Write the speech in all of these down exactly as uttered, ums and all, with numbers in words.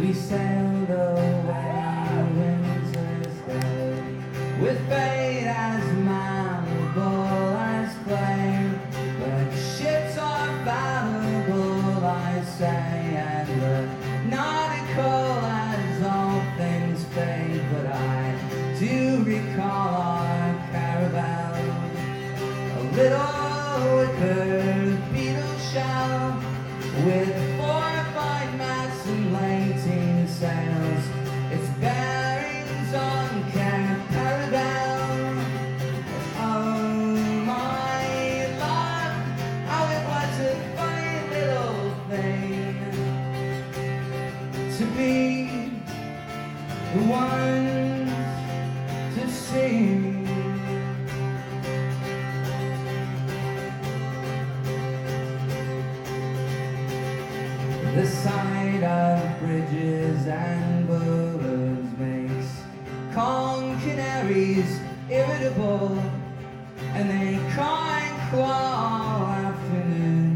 We sailed away on winter's day, with fate as malleable as flame. But ships are valuable, I say, and the nautical as all things fade. But I do recall our caravel, a little wicker beetle shell, with fortified masts and lateen sails, its bearings on Cape Parabel. Oh my love, how it was a funny little thing to be the one to sing. The sight of bridges and balloons makes calm canaries irritable, and they cry and claw all afternoon.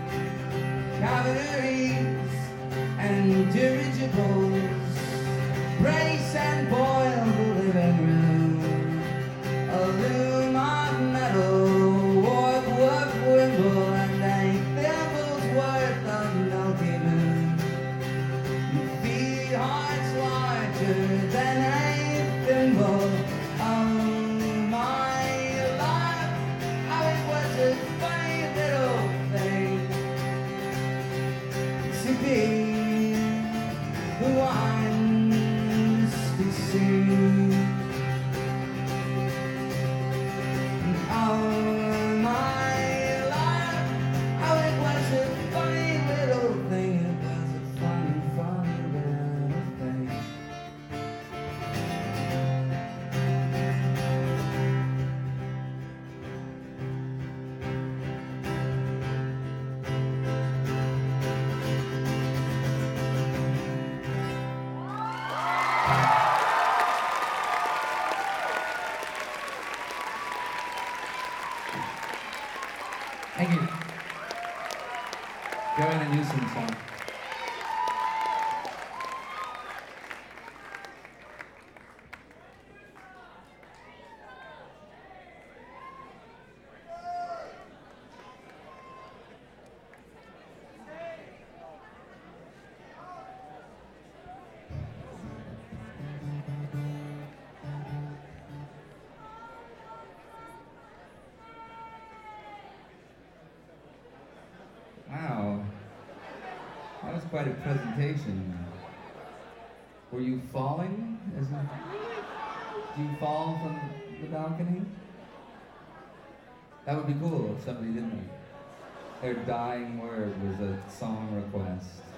Cavalries and dirigibles brace and boil the living room. A loom of metal, warp, warp, wimble, and a thimble's worth of milky moon. You feed hearts larger than a thimble. Oh my love, how it was a funny little thing to be the ones to sing. Oh my love, how it was a funny little thing. It was a funny, funny little thing. Thank you. Joanna Newsom song. Wow, that was quite a presentation. Were you falling? As in, do you fall from the balcony? That would be cool if somebody did that. Their dying word was a song request.